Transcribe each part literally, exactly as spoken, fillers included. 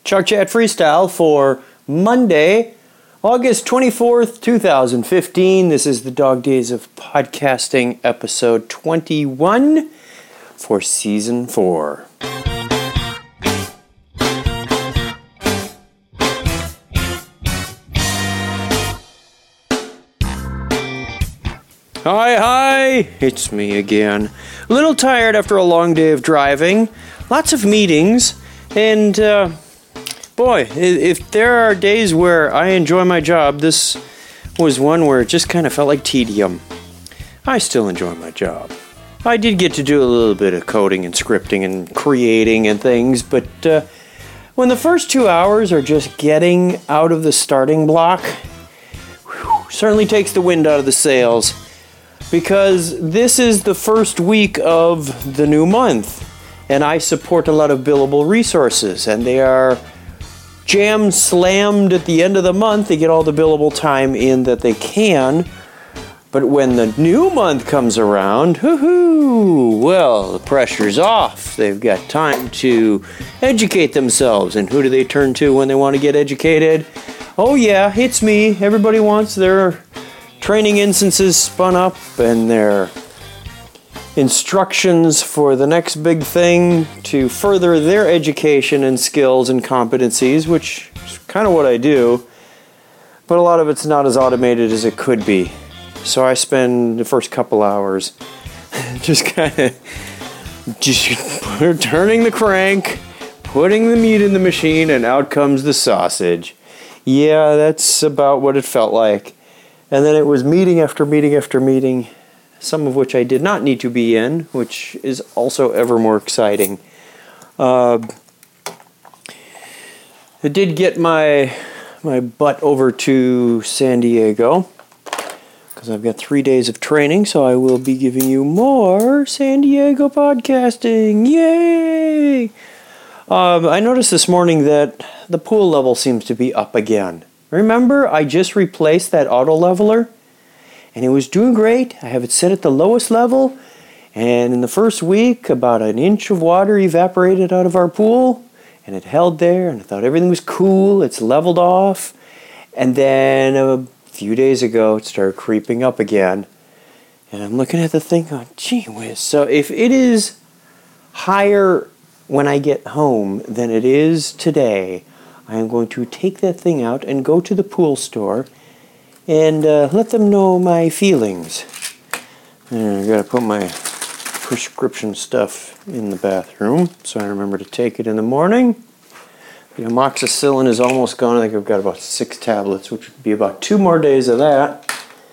Chuck Chat Freestyle for Monday, August twenty-fourth, twenty fifteen. This is the Dog Days of Podcasting, episode twenty-one for season four. Hi, hi, it's me again. A little tired after a long day of driving, lots of meetings, and uh, boy, if there are days where I enjoy my job, this was one where it just kind of felt like tedium. I still enjoy my job. I did get to do a little bit of coding and scripting and creating and things, but uh, when the first two hours are just getting out of the starting block, whew, certainly takes the wind out of the sails. Because this is the first week of the new month, and I support a lot of billable resources, and they are jam-slammed at the end of the month. They get all the billable time in that they can, but when the new month comes around, hoo-hoo, well, the pressure's off. They've got time to educate themselves, and who do they turn to when they want to get educated? Oh yeah, it's me. Everybody wants their training instances spun up and their instructions for the next big thing to further their education and skills and competencies, which is kind of what I do, but a lot of it's not as automated as it could be. So I spend the first couple hours just kind of just turning the crank, putting the meat in the machine, and out comes the sausage. Yeah, that's about what it felt like. And then it was meeting after meeting after meeting, some of which I did not need to be in, which is also ever more exciting. Uh, I did get my my butt over to San Diego, because I've got three days of training, so I will be giving you more San Diego podcasting. Yay! Um, I noticed this morning that the pool level seems to be up again. Remember, I just replaced that auto leveler, and it was doing great. I have it set at the lowest level, and in the first week, about an inch of water evaporated out of our pool, and it held there, and I thought everything was cool. It's leveled off, and then a few days ago, it started creeping up again, and I'm looking at the thing going, gee whiz. So if it is higher when I get home than it is today, I am going to take that thing out and go to the pool store and uh, let them know my feelings. And I gotta put my prescription stuff in the bathroom so I remember to take it in the morning. The amoxicillin is almost gone. I think I've got about six tablets, which would be about two more days of that.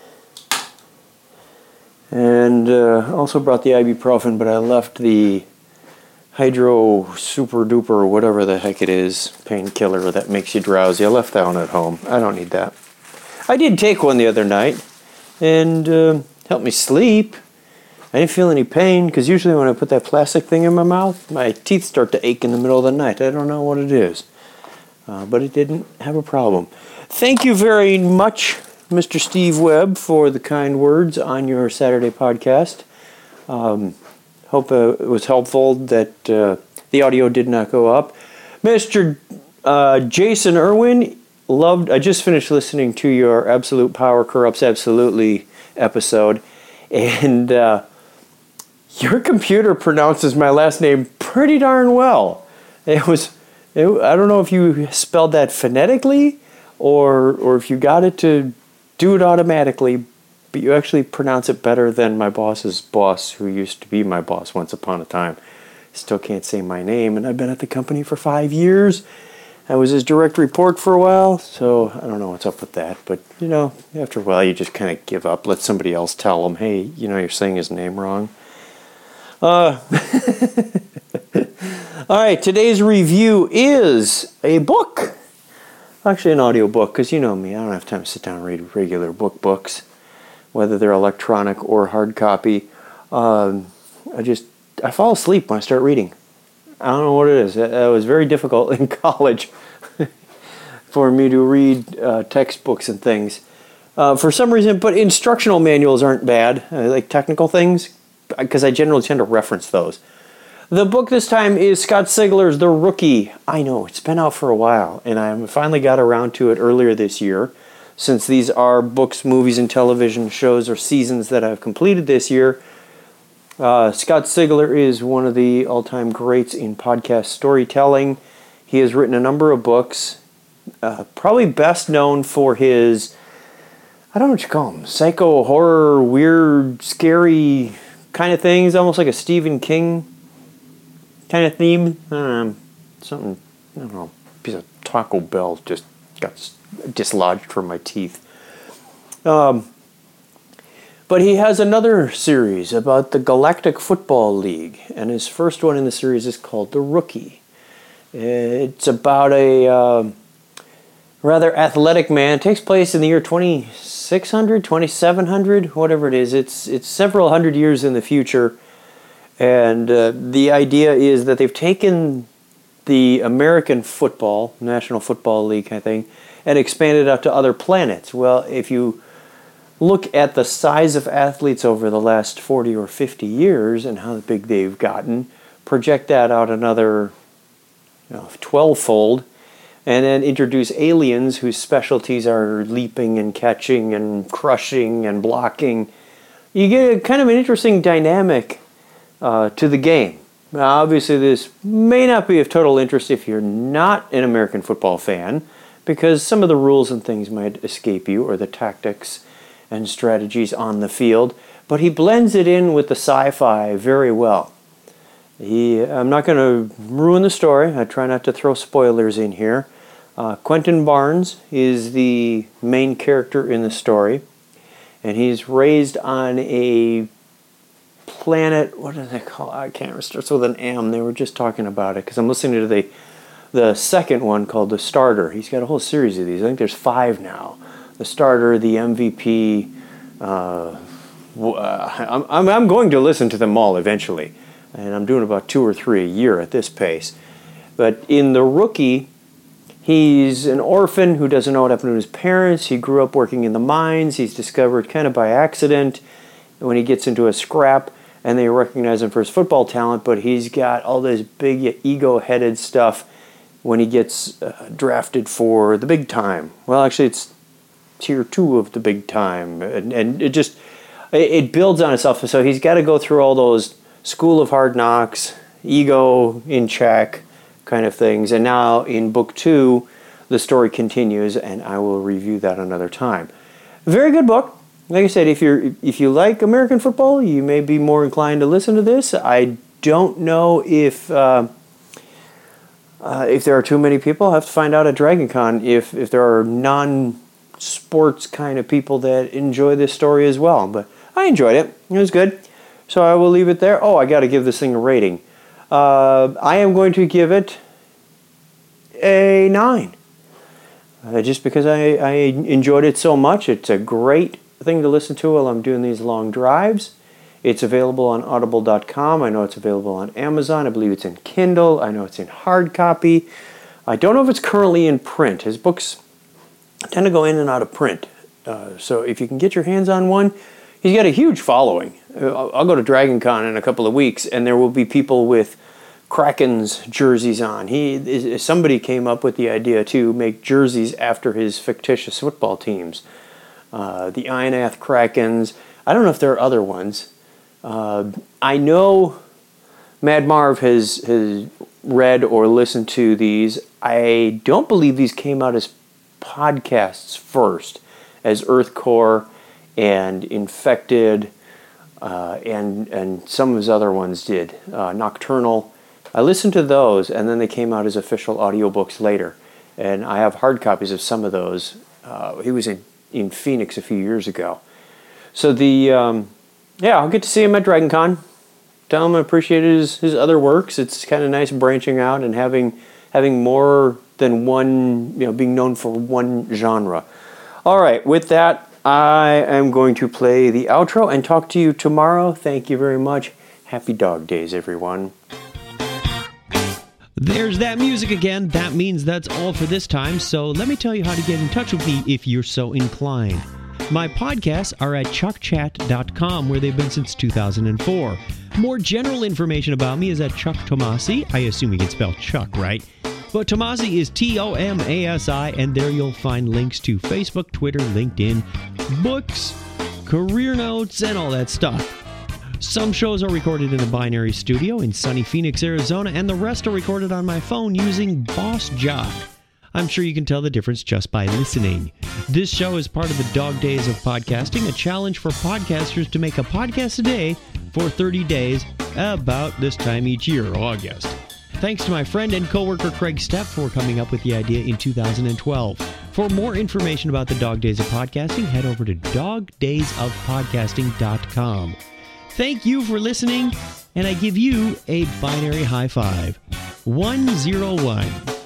And uh, also brought the ibuprofen, but I left the Hydro Super Duper, or whatever the heck it is, painkiller that makes you drowsy. I left that one at home. I don't need that. I did take one the other night, and uh, helped me sleep. I didn't feel any pain, because usually when I put that plastic thing in my mouth, my teeth start to ache in the middle of the night. I don't know what it is, uh, but it didn't have a problem. Thank you very much, Mister Steve Webb, for the kind words on your Saturday podcast. Um... Hope uh, it was helpful that uh, the audio did not go up. Mister Uh, Jason Irwin, loved. I just finished listening to your Absolute Power Corrupts Absolutely episode, and uh, your computer pronounces my last name pretty darn well. It was. It, I don't know if you spelled that phonetically, or or if you got it to do it automatically. But you actually pronounce it better than my boss's boss, who used to be my boss once upon a time. Still can't say my name, and I've been at the company for five years. I was his direct report for a while, so I don't know what's up with that. But, you know, after a while, you just kind of give up. Let somebody else tell him, hey, you know, you're saying his name wrong. Uh, all right, today's review is a book. Actually, an audio book, because you know me. I don't have time to sit down and read regular book books, whether they're electronic or hard copy. Um, I just, I fall asleep when I start reading. I don't know what it is. It, it was very difficult in college for me to read uh, textbooks and things. Uh, for some reason, but instructional manuals aren't bad, uh, like technical things, because I generally tend to reference those. The book this time is Scott Sigler's The Rookie. I know, it's been out for a while, and I finally got around to it earlier this year. Since these are books, movies, and television shows or seasons that I've completed this year, uh, Scott Sigler is one of the all-time greats in podcast storytelling. He has written a number of books, uh, probably best known for his, I don't know what you call them, psycho, horror, weird, scary kind of things, almost like a Stephen King kind of theme. I don't know, something, I don't know, a piece of Taco Bell just got dislodged from my teeth. Um, but he has another series about the Galactic Football League, and his first one in the series is called The Rookie. It's about a uh, rather athletic man. It takes place in the year twenty-six hundred, twenty-seven hundred, whatever it is. It's, it's several hundred years in the future. And uh, the idea is that they've taken the American football, National Football League kind of thing, and expanded out to other planets. Well, if you look at the size of athletes over the last forty or fifty years and how big they've gotten, project that out another you know, twelve-fold, and then introduce aliens whose specialties are leaping and catching and crushing and blocking, you get a kind of an interesting dynamic Uh, to the game. Now, obviously, this may not be of total interest if you're not an American football fan, because some of the rules and things might escape you, or the tactics and strategies on the field, but he blends it in with the sci-fi very well. He, I'm not going to ruin the story. I try not to throw spoilers in here. Uh, Quentin Barnes is the main character in the story, and he's raised on a planet, what do they call it? I can't remember. It starts with an M. They were just talking about it because I'm listening to the the second one called The Starter. He's got a whole series of these. I think there's five now. The Starter, the M V P. Uh, uh, I'm, I'm going to listen to them all eventually, and I'm doing about two or three a year at this pace. But in The Rookie, he's an orphan who doesn't know what happened to his parents. He grew up working in the mines. He's discovered kind of by accident when he gets into a scrap, and they recognize him for his football talent, but he's got all this big ego-headed stuff when he gets uh, drafted for the big time. Well, actually, it's tier two of the big time, and, and it just, it, it builds on itself. So he's got to go through all those school of hard knocks, ego in check kind of things, and now in book two, the story continues, and I will review that another time. Very good book. Like I said, if you're if you like American football, you may be more inclined to listen to this. I don't know if uh, uh, if there are too many people. I'll have to find out at DragonCon if if there are non-sports kind of people that enjoy this story as well. But I enjoyed it. It was good. So I will leave it there. Oh, I got to give this thing a rating. Uh, I am going to give it a nine. Uh, just because I, I enjoyed it so much. It's a great thing to listen to while I'm doing these long drives. It's available on audible dot com. I know it's available on Amazon. I believe it's in Kindle. I know it's in hard copy. I don't know if it's currently in print. His books tend to go in and out of print. Uh, so if you can get your hands on one, he's got a huge following. I'll, I'll go to DragonCon in a couple of weeks, and there will be people with Kraken's jerseys on. He somebody came up with the idea to make jerseys after his fictitious football teams. Uh, the Ionath Krakens. I don't know if there are other ones. Uh, I know Mad Marv has, has read or listened to these. I don't believe these came out as podcasts first, as Earthcore and Infected, uh, and, and some of his other ones did. Uh, Nocturnal. I listened to those, and then they came out as official audiobooks later. And I have hard copies of some of those. Uh, he was in in Phoenix a few years ago. So the, um, yeah, I'll get to see him at DragonCon. Tell him I appreciate his, his other works. It's kind of nice branching out and having having more than one, you know, being known for one genre. All right, with that, I am going to play the outro and talk to you tomorrow. Thank you very much. Happy Dog Days, everyone. There's that music again. That means that's all for this time, so let me tell you how to get in touch with me if you're so inclined. My podcasts are at chuck chat dot com, where they've been since two thousand four. More general information about me is at Chuck Tomasi. I assume you can spell Chuck, right? But Tomasi is T O M A S I, and there you'll find links to Facebook, Twitter, LinkedIn, books, career notes, and all that stuff. Some shows are recorded in the Binary Studio in sunny Phoenix, Arizona, and the rest are recorded on my phone using Boss Jock. I'm sure you can tell the difference just by listening. This show is part of the Dog Days of Podcasting, a challenge for podcasters to make a podcast a day for thirty days about this time each year, August. Thanks to my friend and coworker Craig Stepp for coming up with the idea in two thousand twelve. For more information about the Dog Days of Podcasting, head over to dog days of podcasting dot com. Thank you for listening, and I give you a binary high five. one zero one.